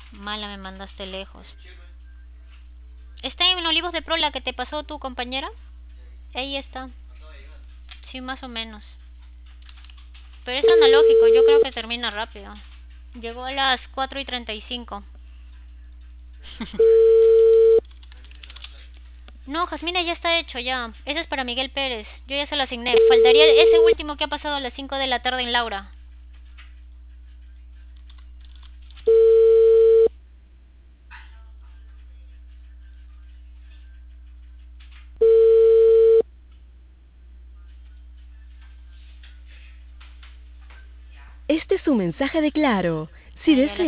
Mala, me mandaste lejos. ¿Está en Olivos de Pro la que te pasó tu compañera? Ahí está. Sí, más o menos. Pero es analógico, yo creo que termina rápido. Llegó a las 4:35. No, Jasmine ya está hecho ya. Ese es para Miguel Pérez. Yo ya se lo asigné. Faltaría ese último que ha pasado a las 5 de la tarde en Laura. Este es un mensaje de Claro. Si Ahí a desea las